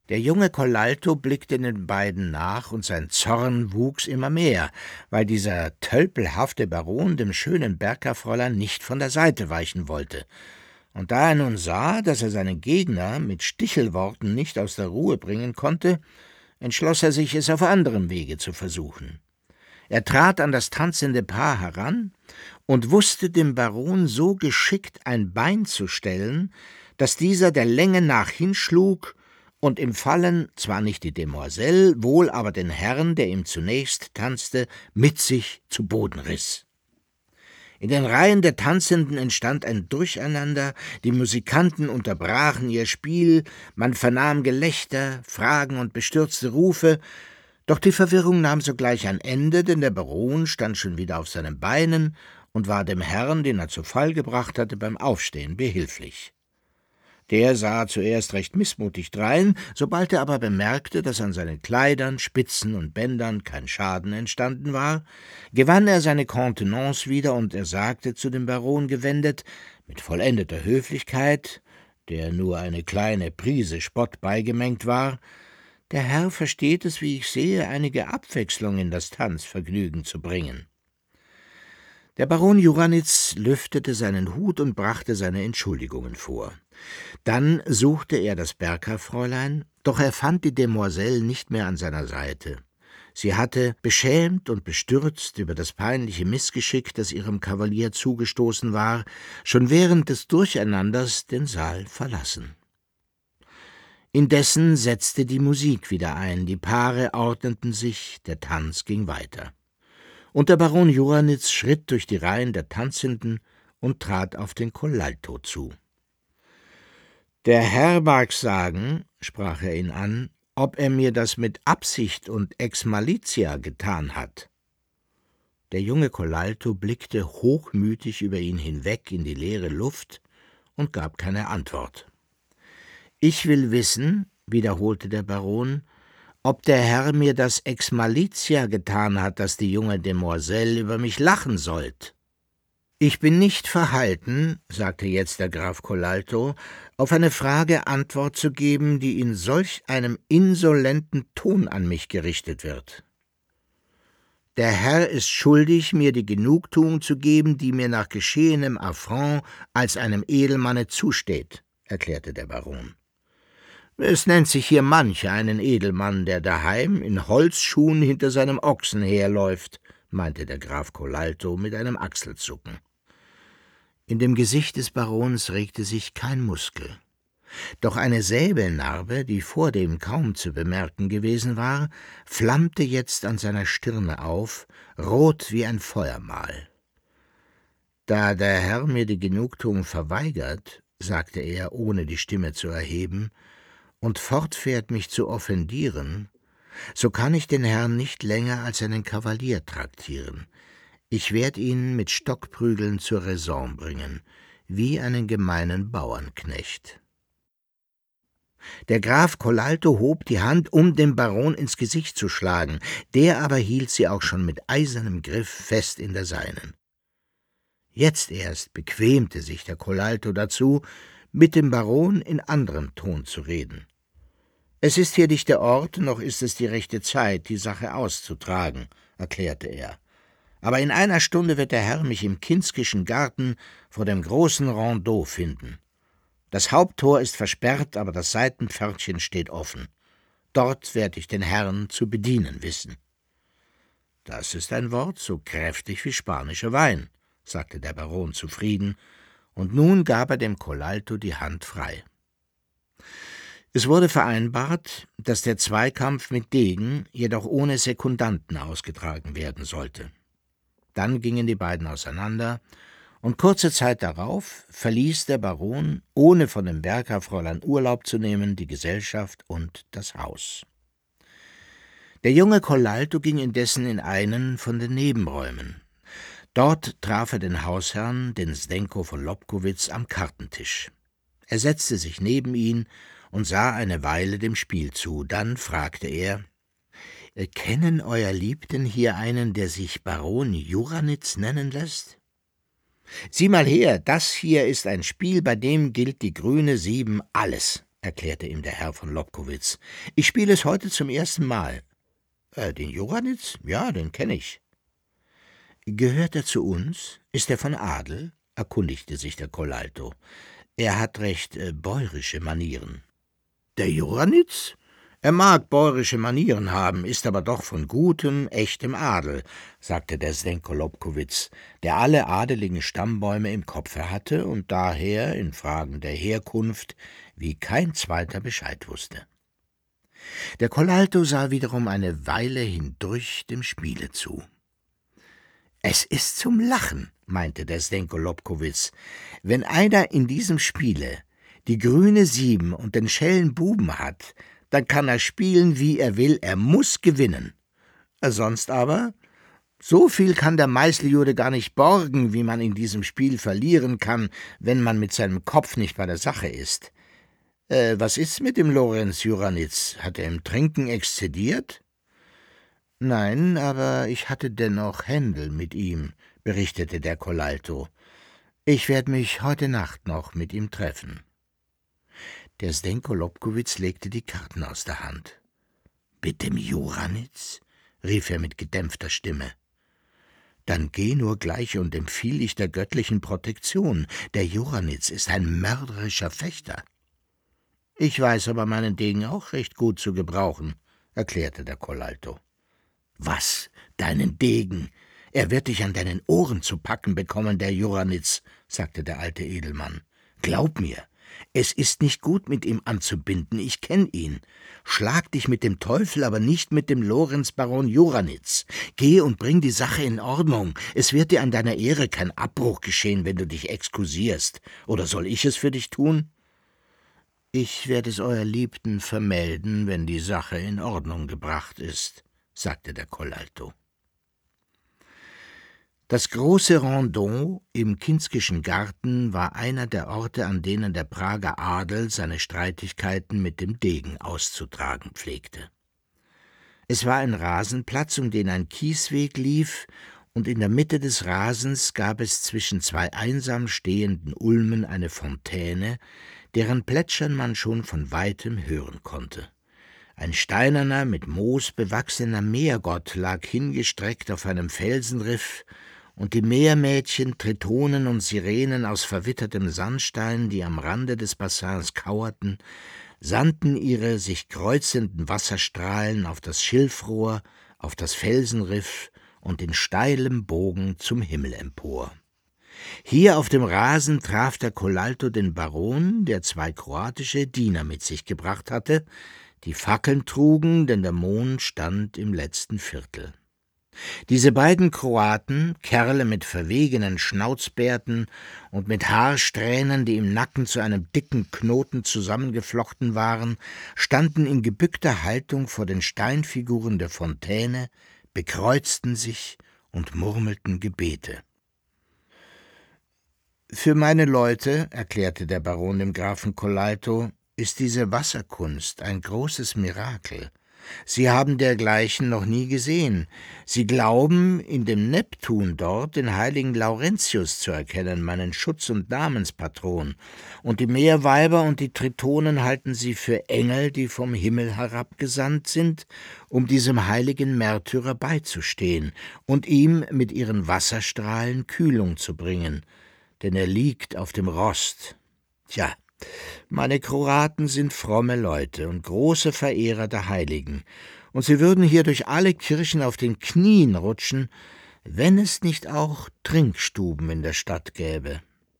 Der junge Colalto blickte den beiden nach, und sein Zorn wuchs immer mehr, weil dieser tölpelhafte Baron dem schönen Berkerfräulein nicht von der Seite weichen wollte. Und da er nun sah, dass er seinen Gegner mit Stichelworten nicht aus der Ruhe bringen konnte, entschloss er sich, es auf anderem Wege zu versuchen. Er trat an das tanzende Paar heran und wusste dem Baron so geschickt ein Bein zu stellen, dass dieser der Länge nach hinschlug und im Fallen zwar nicht die Demoiselle, wohl aber den Herrn, der ihm zunächst tanzte, mit sich zu Boden riss. In den Reihen der Tanzenden entstand ein Durcheinander, die Musikanten unterbrachen ihr Spiel, man vernahm Gelächter, Fragen und bestürzte Rufe, doch die Verwirrung nahm sogleich ein Ende, denn der Baron stand schon wieder auf seinen Beinen und war dem Herrn, den er zu Fall gebracht hatte, beim Aufstehen behilflich. Der sah zuerst recht missmutig drein, sobald er aber bemerkte, dass an seinen Kleidern, Spitzen und Bändern kein Schaden entstanden war, gewann er seine Kontenance wieder, und er sagte zu dem Baron gewendet, mit vollendeter Höflichkeit, der nur eine kleine Prise Spott beigemengt war: »Der Herr versteht es, wie ich sehe, einige Abwechslung in das Tanzvergnügen zu bringen.« Der Baron Juranitz lüftete seinen Hut und brachte seine Entschuldigungen vor. Dann suchte er das Berkerfräulein, doch er fand die Demoiselle nicht mehr an seiner Seite. Sie hatte, beschämt und bestürzt über das peinliche Missgeschick, das ihrem Kavalier zugestoßen war, schon während des Durcheinanders den Saal verlassen. Indessen setzte die Musik wieder ein, die Paare ordneten sich, der Tanz ging weiter. Und der Baron Juranitz schritt durch die Reihen der Tanzenden und trat auf den Colalto zu. »Der Herr mag sagen«, sprach er ihn an, »ob er mir das mit Absicht und ex malitia getan hat.« Der junge Colalto blickte hochmütig über ihn hinweg in die leere Luft und gab keine Antwort. »Ich will wissen«, wiederholte der Baron, »ob der Herr mir das ex malitia getan hat, dass die junge Demoiselle über mich lachen sollt.« »Ich bin nicht verhalten«, sagte jetzt der Graf Colalto, »auf eine Frage Antwort zu geben, die in solch einem insolenten Ton an mich gerichtet wird. Der Herr ist schuldig, mir die Genugtuung zu geben, die mir nach geschehenem Affront als einem Edelmanne zusteht«, erklärte der Baron. »Es nennt sich hier mancher einen Edelmann, der daheim in Holzschuhen hinter seinem Ochsen herläuft«, meinte der Graf Colalto mit einem Achselzucken. In dem Gesicht des Barons regte sich kein Muskel. Doch eine Säbelnarbe, die vordem kaum zu bemerken gewesen war, flammte jetzt an seiner Stirne auf, rot wie ein Feuermal. »Da der Herr mir die Genugtuung verweigert«, sagte er, ohne die Stimme zu erheben, »und fortfährt, mich zu offendieren, so kann ich den Herrn nicht länger als einen Kavalier traktieren. Ich werd ihn mit Stockprügeln zur Raison bringen, wie einen gemeinen Bauernknecht.« Der Graf Colalto hob die Hand, um dem Baron ins Gesicht zu schlagen, der aber hielt sie auch schon mit eisernem Griff fest in der seinen. Jetzt erst bequemte sich der Colalto dazu, mit dem Baron in anderem Ton zu reden. »Es ist hier nicht der Ort, noch ist es die rechte Zeit, die Sache auszutragen«, erklärte er. »Aber in einer Stunde wird der Herr mich im Kinskischen Garten vor dem großen Rondeau finden. Das Haupttor ist versperrt, aber das Seitenpförtchen steht offen. Dort werd ich den Herrn zu bedienen wissen.« »Das ist ein Wort so kräftig wie spanischer Wein«, sagte der Baron zufrieden, und nun gab er dem Colalto die Hand frei. Es wurde vereinbart, dass der Zweikampf mit Degen, jedoch ohne Sekundanten ausgetragen werden sollte. Dann gingen die beiden auseinander, und kurze Zeit darauf verließ der Baron, ohne von dem Berkerfräulein Urlaub zu nehmen, die Gesellschaft und das Haus. Der junge Colalto ging indessen in einen von den Nebenräumen. Dort traf er den Hausherrn, den Zdenko von Lobkowitz, am Kartentisch. Er setzte sich neben ihn und sah eine Weile dem Spiel zu. Dann fragte er: »Kennen Euer Liebden hier einen, der sich Baron Juranitz nennen lässt?« »Sieh mal her, das hier ist ein Spiel, bei dem gilt die grüne 7 alles«, erklärte ihm der Herr von Lobkowitz. »Ich spiele es heute zum ersten Mal.« »Den Juranitz? Ja, den kenne ich.« »Gehört er zu uns? Ist er von Adel?« erkundigte sich der Colalto. »Er hat recht bäurische Manieren.« »Der Juranitz? Er mag bäurische Manieren haben, ist aber doch von gutem, echtem Adel«, sagte der Zdenko Lobkowitz, der alle adeligen Stammbäume im Kopfe hatte und daher in Fragen der Herkunft wie kein zweiter Bescheid wusste. Der Colalto sah wiederum eine Weile hindurch dem Spiele zu. »Es ist zum Lachen«, meinte der Zdenko Lobkowitz, »wenn einer in diesem Spiele die grüne 7 und den schellen Buben hat, dann kann er spielen, wie er will, er muß gewinnen. Sonst aber, so viel kann der Meißeljude gar nicht borgen, wie man in diesem Spiel verlieren kann, wenn man mit seinem Kopf nicht bei der Sache ist. Was ist's mit dem Lorenz Juranitz? Hat er im Trinken exzediert?« »Nein, aber ich hatte dennoch Händel mit ihm«, berichtete der Colalto. »Ich werde mich heute Nacht noch mit ihm treffen.« Der Zdenko Lobkowitz legte die Karten aus der Hand. »Mit dem Juranitz?« rief er mit gedämpfter Stimme. »Dann geh nur gleich und empfiehl dich der göttlichen Protektion. Der Juranitz ist ein mörderischer Fechter.« »Ich weiß aber meinen Degen auch recht gut zu gebrauchen«, erklärte der Colalto. »Was, deinen Degen? Er wird dich an deinen Ohren zu packen bekommen, der Juranitz«, sagte der alte Edelmann. »Glaub mir, es ist nicht gut, mit ihm anzubinden, ich kenn ihn. Schlag dich mit dem Teufel, aber nicht mit dem Lorenz Baron Juranitz. Geh und bring die Sache in Ordnung. Es wird dir an deiner Ehre kein Abbruch geschehen, wenn du dich exkusierst. Oder soll ich es für dich tun?« »Ich werde es euer Liebten vermelden, wenn die Sache in Ordnung gebracht ist«, sagte der Colalto. Das große Rondon im Kinskischen Garten war einer der Orte, an denen der Prager Adel seine Streitigkeiten mit dem Degen auszutragen pflegte. Es war ein Rasenplatz, um den ein Kiesweg lief, und in der Mitte des Rasens gab es zwischen zwei einsam stehenden Ulmen eine Fontäne, deren Plätschern man schon von weitem hören konnte. Ein steinerner, mit Moos bewachsener Meergott lag hingestreckt auf einem Felsenriff, und die Meermädchen, Tritonen und Sirenen aus verwittertem Sandstein, die am Rande des Bassins kauerten, sandten ihre sich kreuzenden Wasserstrahlen auf das Schilfrohr, auf das Felsenriff und in steilem Bogen zum Himmel empor. Hier auf dem Rasen traf der Colalto den Baron, der 2 kroatische Diener mit sich gebracht hatte, die Fackeln trugen, denn der Mond stand im letzten Viertel. Diese beiden Kroaten, Kerle mit verwegenen Schnauzbärten und mit Haarsträhnen, die im Nacken zu einem dicken Knoten zusammengeflochten waren, standen in gebückter Haltung vor den Steinfiguren der Fontäne, bekreuzten sich und murmelten Gebete. »Für meine Leute«, erklärte der Baron dem Grafen Colalto, »ist diese Wasserkunst ein großes Mirakel. Sie haben dergleichen noch nie gesehen. Sie glauben, in dem Neptun dort den heiligen Laurentius zu erkennen, meinen Schutz- und Namenspatron, und die Meerweiber und die Tritonen halten sie für Engel, die vom Himmel herabgesandt sind, um diesem heiligen Märtyrer beizustehen und ihm mit ihren Wasserstrahlen Kühlung zu bringen, denn er liegt auf dem Rost. Tja, meine Kroaten sind fromme Leute und große Verehrer der Heiligen, und sie würden hier durch alle Kirchen auf den Knien rutschen, wenn es nicht auch Trinkstuben in der Stadt gäbe.«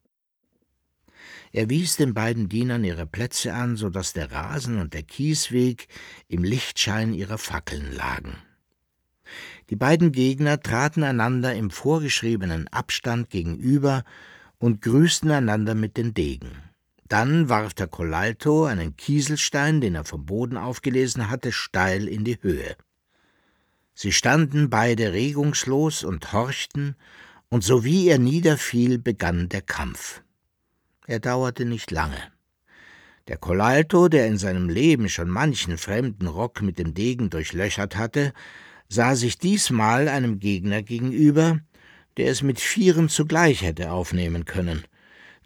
Er wies den beiden Dienern ihre Plätze an, so daß der Rasen und der Kiesweg im Lichtschein ihrer Fackeln lagen. Die beiden Gegner traten einander im vorgeschriebenen Abstand gegenüber und grüßten einander mit den Degen. Dann warf der Colalto einen Kieselstein, den er vom Boden aufgelesen hatte, steil in die Höhe. Sie standen beide regungslos und horchten, und sowie er niederfiel, begann der Kampf. Er dauerte nicht lange. Der Colalto, der in seinem Leben schon manchen fremden Rock mit dem Degen durchlöchert hatte, sah sich diesmal einem Gegner gegenüber, der es mit 4 zugleich hätte aufnehmen können.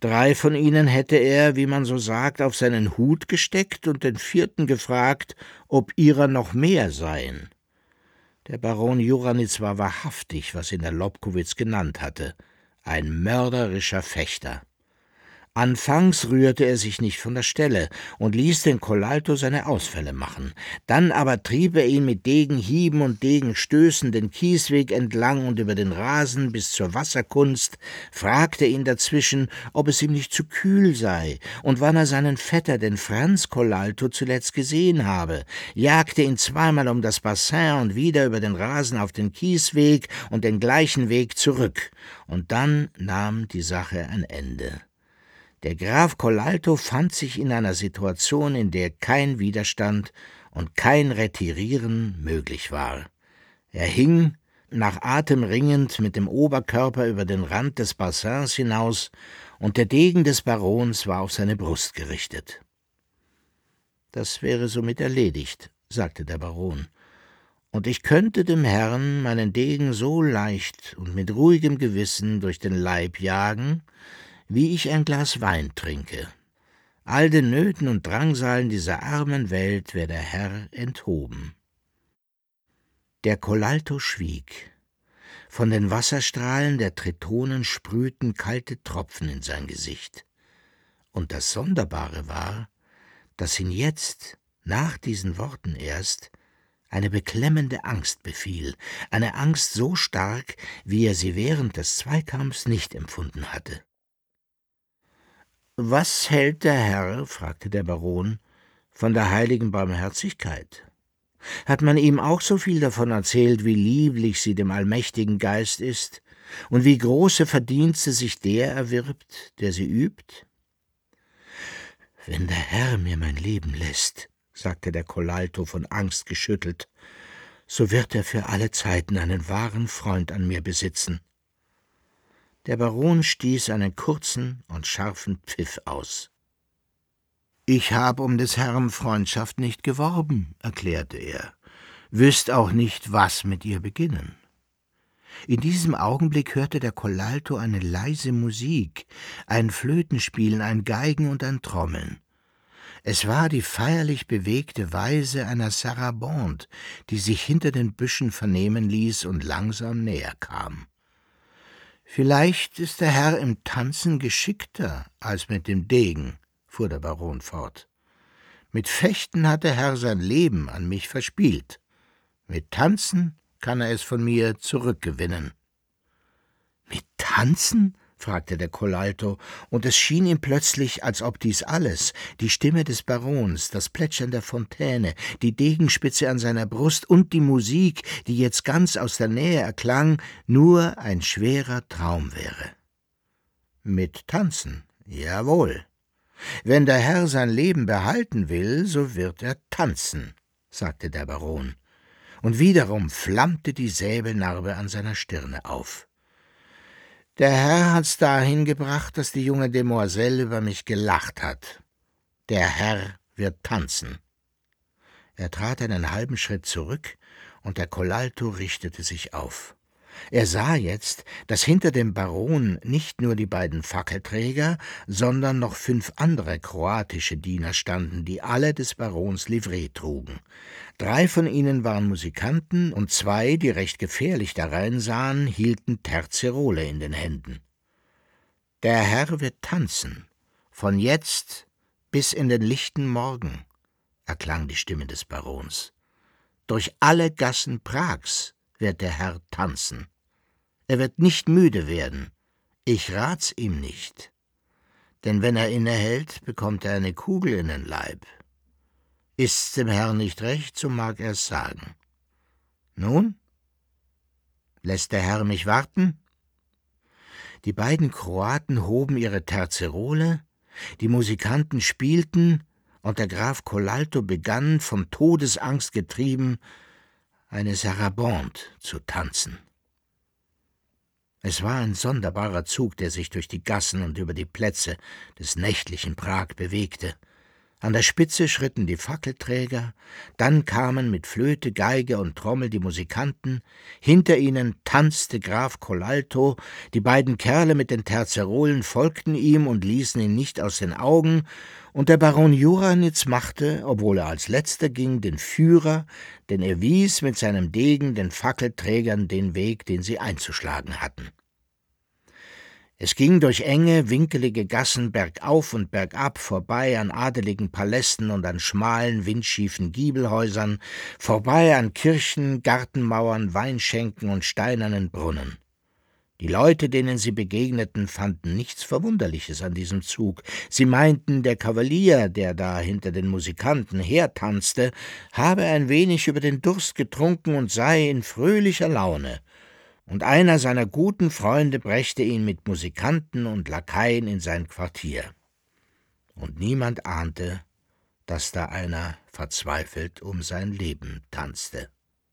3 von ihnen hätte er, wie man so sagt, auf seinen Hut gesteckt und den 4. gefragt, ob ihrer noch mehr seien. Der Baron Juranitz war wahrhaftig, was ihn der Lobkowitz genannt hatte, ein mörderischer Fechter. Anfangs rührte er sich nicht von der Stelle und ließ den Colalto seine Ausfälle machen. Dann aber trieb er ihn mit Degenhieben und Degenstößen den Kiesweg entlang und über den Rasen bis zur Wasserkunst, fragte ihn dazwischen, ob es ihm nicht zu kühl sei und wann er seinen Vetter, den Franz Colalto, zuletzt gesehen habe, jagte ihn zweimal um das Bassin und wieder über den Rasen auf den Kiesweg und den gleichen Weg zurück, und dann nahm die Sache ein Ende. Der Graf Colalto fand sich in einer Situation, in der kein Widerstand und kein Retirieren möglich war. Er hing, nach Atem ringend, mit dem Oberkörper über den Rand des Bassins hinaus, und der Degen des Barons war auf seine Brust gerichtet. »Das wäre somit erledigt«, sagte der Baron, »und ich könnte dem Herrn meinen Degen so leicht und mit ruhigem Gewissen durch den Leib jagen, wie ich ein Glas Wein trinke. All den Nöten und Drangsalen dieser armen Welt wär der Herr enthoben.« Der Colalto schwieg. Von den Wasserstrahlen der Tritonen sprühten kalte Tropfen in sein Gesicht. Und das Sonderbare war, dass ihn jetzt, nach diesen Worten erst, eine beklemmende Angst befiel, eine Angst so stark, wie er sie während des Zweikampfs nicht empfunden hatte. »Was hält der Herr«, fragte der Baron, »von der heiligen Barmherzigkeit? Hat man ihm auch so viel davon erzählt, wie lieblich sie dem allmächtigen Geist ist und wie große Verdienste sich der erwirbt, der sie übt?« »Wenn der Herr mir mein Leben lässt«, sagte der Colalto von Angst geschüttelt, »so wird er für alle Zeiten einen wahren Freund an mir besitzen.« Der Baron stieß einen kurzen und scharfen Pfiff aus. »Ich hab um des Herrn Freundschaft nicht geworben«, erklärte er, »wüßt auch nicht, was mit ihr beginnen.« In diesem Augenblick hörte der Colalto eine leise Musik, ein Flötenspielen, ein Geigen und ein Trommeln. Es war die feierlich bewegte Weise einer Sarabande, die sich hinter den Büschen vernehmen ließ und langsam näher kam. »Vielleicht ist der Herr im Tanzen geschickter als mit dem Degen«, fuhr der Baron fort. »Mit Fechten hat der Herr sein Leben an mich verspielt. Mit Tanzen kann er es von mir zurückgewinnen.« »Mit Tanzen?« fragte der Colalto, und es schien ihm plötzlich, als ob dies alles, die Stimme des Barons, das Plätschern der Fontäne, die Degenspitze an seiner Brust und die Musik, die jetzt ganz aus der Nähe erklang, nur ein schwerer Traum wäre. »Mit Tanzen, jawohl. Wenn der Herr sein Leben behalten will, so wird er tanzen«, sagte der Baron, und wiederum flammte die Säbelnarbe an seiner Stirne auf. »Der Herr hat's dahin gebracht, dass die junge Demoiselle über mich gelacht hat. Der Herr wird tanzen.« Er trat einen halben Schritt zurück, und der Colalto richtete sich auf. Er sah jetzt, dass hinter dem Baron nicht nur die beiden Fackelträger, sondern noch 5 andere kroatische Diener standen, die alle des Barons Livree trugen. 3 von ihnen waren Musikanten, und 2, die recht gefährlich dareinsahen, hielten Terzerole in den Händen. »Der Herr wird tanzen, von jetzt bis in den lichten Morgen«, erklang die Stimme des Barons. »Durch alle Gassen Prags wird der Herr tanzen. Er wird nicht müde werden. Ich rat's ihm nicht. Denn wenn er innehält, bekommt er eine Kugel in den Leib. Ist's dem Herrn nicht recht, so mag er's sagen. Nun? Lässt der Herr mich warten?« Die beiden Kroaten hoben ihre Terzerole, die Musikanten spielten, und der Graf Colalto begann, von Todesangst getrieben, eine Sarabande zu tanzen. Es war ein sonderbarer Zug, der sich durch die Gassen und über die Plätze des nächtlichen Prag bewegte. An der Spitze schritten die Fackelträger, dann kamen mit Flöte, Geige und Trommel die Musikanten, hinter ihnen tanzte Graf Colalto, die beiden Kerle mit den Terzerolen folgten ihm und ließen ihn nicht aus den Augen, und der Baron Juranitz machte, obwohl er als letzter ging, den Führer, denn er wies mit seinem Degen den Fackelträgern den Weg, den sie einzuschlagen hatten. Es ging durch enge, winkelige Gassen bergauf und bergab, vorbei an adeligen Palästen und an schmalen, windschiefen Giebelhäusern, vorbei an Kirchen, Gartenmauern, Weinschenken und steinernen Brunnen. Die Leute, denen sie begegneten, fanden nichts Verwunderliches an diesem Zug. Sie meinten, der Kavalier, der da hinter den Musikanten hertanzte, habe ein wenig über den Durst getrunken und sei in fröhlicher Laune, und einer seiner guten Freunde brächte ihn mit Musikanten und Lakaien in sein Quartier. Und niemand ahnte, dass da einer verzweifelt um sein Leben tanzte.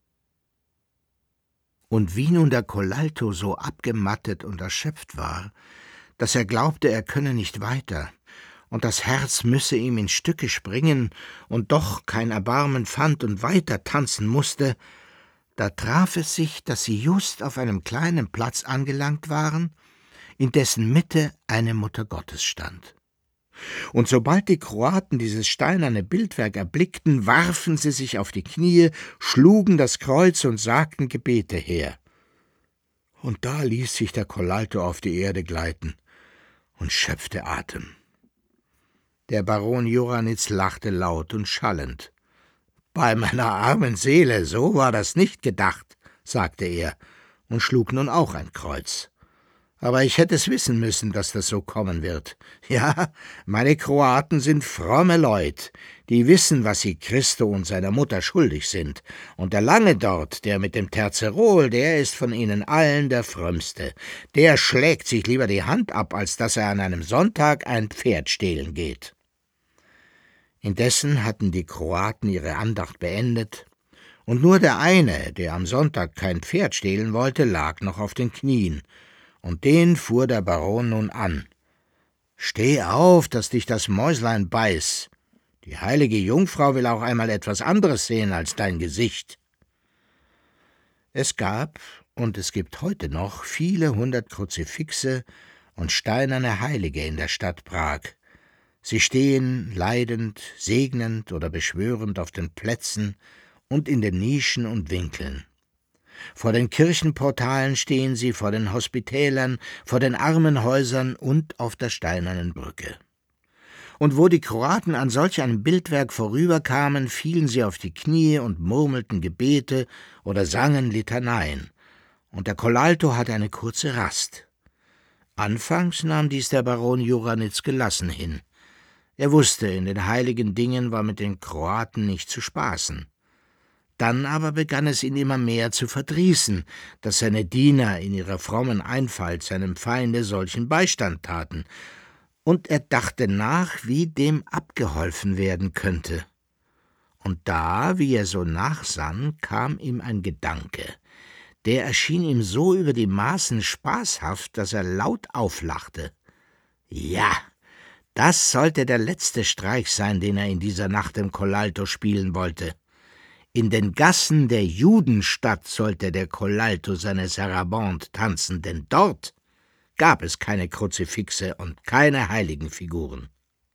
Und wie nun der Colalto so abgemattet und erschöpft war, dass er glaubte, er könne nicht weiter, und das Herz müsse ihm in Stücke springen und doch kein Erbarmen fand und weiter tanzen musste, da traf es sich, dass sie just auf einem kleinen Platz angelangt waren, in dessen Mitte eine Mutter Gottes stand. Und sobald die Kroaten dieses steinerne Bildwerk erblickten, warfen sie sich auf die Knie, schlugen das Kreuz und sagten Gebete her. Und da ließ sich der Colalto auf die Erde gleiten und schöpfte Atem. Der Baron Juranitz lachte laut und schallend. »Bei meiner armen Seele, so war das nicht gedacht«, sagte er und schlug nun auch ein Kreuz. »Aber ich hätte es wissen müssen, dass das so kommen wird. Ja, meine Kroaten sind fromme Leut, die wissen, was sie Christo und seiner Mutter schuldig sind, und der Lange dort, der mit dem Terzerol, der ist von ihnen allen der Frömmste. Der schlägt sich lieber die Hand ab, als dass er an einem Sonntag ein Pferd stehlen geht.« Indessen hatten die Kroaten ihre Andacht beendet, und nur der eine, der am Sonntag kein Pferd stehlen wollte, lag noch auf den Knien, und den fuhr der Baron nun an. »Steh auf, dass dich das Mäuslein beiß. Die heilige Jungfrau will auch einmal etwas anderes sehen als dein Gesicht.« Es gab, und es gibt heute noch, viele 100 Kruzifixe und steinerne Heilige in der Stadt Prag. Sie stehen leidend, segnend oder beschwörend auf den Plätzen und in den Nischen und Winkeln. Vor den Kirchenportalen stehen sie, vor den Hospitälern, vor den Armenhäusern und auf der steinernen Brücke. Und wo die Kroaten an solch einem Bildwerk vorüberkamen, fielen sie auf die Knie und murmelten Gebete oder sangen Litaneien, und der Colalto hatte eine kurze Rast. Anfangs nahm dies der Baron Juranitz gelassen hin. Er wusste, in den heiligen Dingen war mit den Kroaten nicht zu spaßen. Dann aber begann es ihn immer mehr zu verdrießen, dass seine Diener in ihrer frommen Einfalt seinem Feinde solchen Beistand taten, und er dachte nach, wie dem abgeholfen werden könnte. Und da, wie er so nachsann, kam ihm ein Gedanke. Der erschien ihm so über die Maßen spaßhaft, dass er laut auflachte. Ja, das sollte der letzte Streich sein, den er in dieser Nacht im Colalto spielen wollte. In den Gassen der Judenstadt sollte der Colalto seine Sarabande tanzen, denn dort gab es keine Kruzifixe und keine Heiligenfiguren.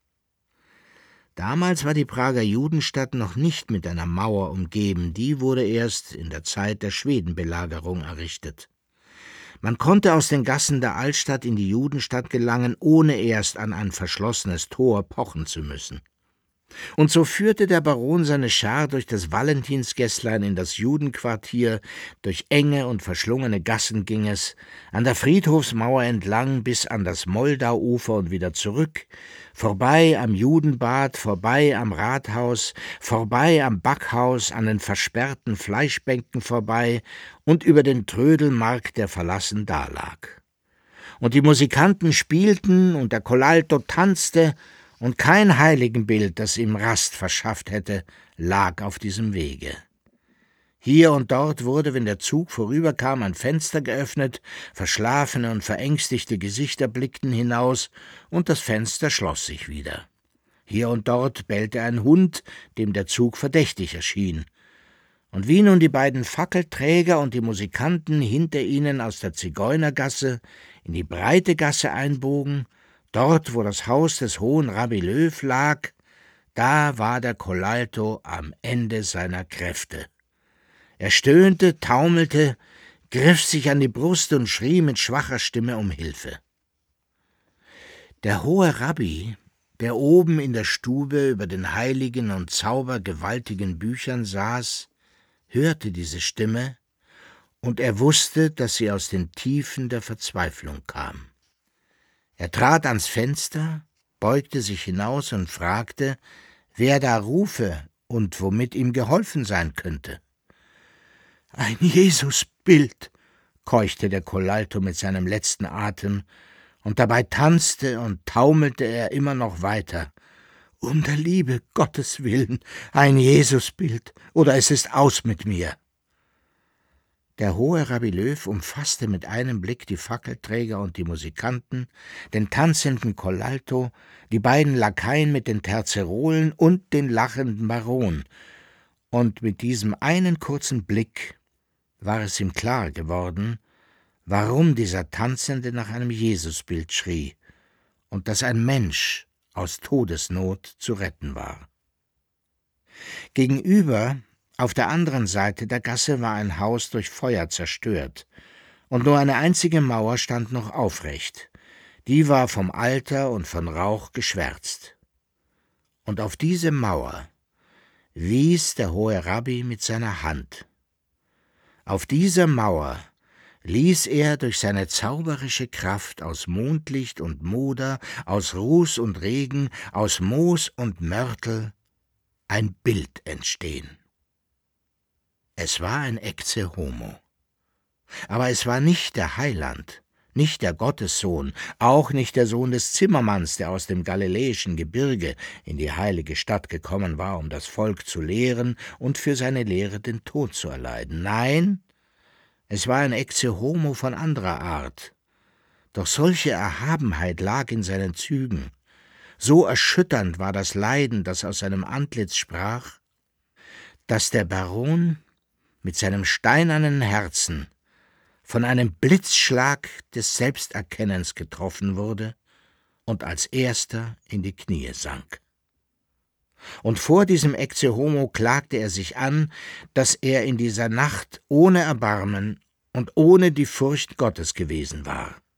Damals war die Prager Judenstadt noch nicht mit einer Mauer umgeben, die wurde erst in der Zeit der Schwedenbelagerung errichtet. Man konnte aus den Gassen der Altstadt in die Judenstadt gelangen, ohne erst an ein verschlossenes Tor pochen zu müssen. Und so führte der Baron seine Schar durch das Valentinsgässlein in das Judenquartier, durch enge und verschlungene Gassen ging es, an der Friedhofsmauer entlang bis an das Moldauufer und wieder zurück, vorbei am Judenbad, vorbei am Rathaus, vorbei am Backhaus, an den versperrten Fleischbänken vorbei und über den Trödelmarkt, der verlassen dalag. Und die Musikanten spielten und der Colalto tanzte, und kein Heiligenbild, das ihm Rast verschafft hätte, lag auf diesem Wege. Hier und dort wurde, wenn der Zug vorüberkam, ein Fenster geöffnet, verschlafene und verängstigte Gesichter blickten hinaus, und das Fenster schloss sich wieder. Hier und dort bellte ein Hund, dem der Zug verdächtig erschien. Und wie nun die beiden Fackelträger und die Musikanten hinter ihnen aus der Zigeunergasse in die breite Gasse einbogen, dort, wo das Haus des hohen Rabbi Löw lag, da war der Colalto am Ende seiner Kräfte. Er stöhnte, taumelte, griff sich an die Brust und schrie mit schwacher Stimme um Hilfe. Der hohe Rabbi, der oben in der Stube über den heiligen und zaubergewaltigen Büchern saß, hörte diese Stimme, und er wusste, dass sie aus den Tiefen der Verzweiflung kam. Er trat ans Fenster, beugte sich hinaus und fragte, wer da rufe und womit ihm geholfen sein könnte. »Ein Jesusbild«, keuchte der Colalto mit seinem letzten Atem, und dabei tanzte und taumelte er immer noch weiter. »Um der Liebe Gottes willen, ein Jesusbild, oder es ist aus mit mir!« Der hohe Rabbi Löw umfasste mit einem Blick die Fackelträger und die Musikanten, den tanzenden Colalto, die beiden Lakaien mit den Terzerolen und den lachenden Baron, und mit diesem einen kurzen Blick war es ihm klar geworden, warum dieser Tanzende nach einem Jesusbild schrie und dass ein Mensch aus Todesnot zu retten war. Gegenüber, auf der anderen Seite der Gasse, war ein Haus durch Feuer zerstört, und nur eine einzige Mauer stand noch aufrecht. Die war vom Alter und von Rauch geschwärzt. Und auf diese Mauer wies der hohe Rabbi mit seiner Hand. Auf dieser Mauer ließ er durch seine zauberische Kraft aus Mondlicht und Moder, aus Ruß und Regen, aus Moos und Mörtel ein Bild entstehen. Es war ein Ecce Homo. Aber es war nicht der Heiland, nicht der Gottessohn, auch nicht der Sohn des Zimmermanns, der aus dem galiläischen Gebirge in die heilige Stadt gekommen war, um das Volk zu lehren und für seine Lehre den Tod zu erleiden. Nein, es war ein Ecce Homo von anderer Art. Doch solche Erhabenheit lag in seinen Zügen. So erschütternd war das Leiden, das aus seinem Antlitz sprach, dass der Baron mit seinem steinernen Herzen von einem Blitzschlag des Selbsterkennens getroffen wurde und als erster in die Knie sank. Und vor diesem Ecce Homo klagte er sich an, dass er in dieser Nacht ohne Erbarmen und ohne die Furcht Gottes gewesen war.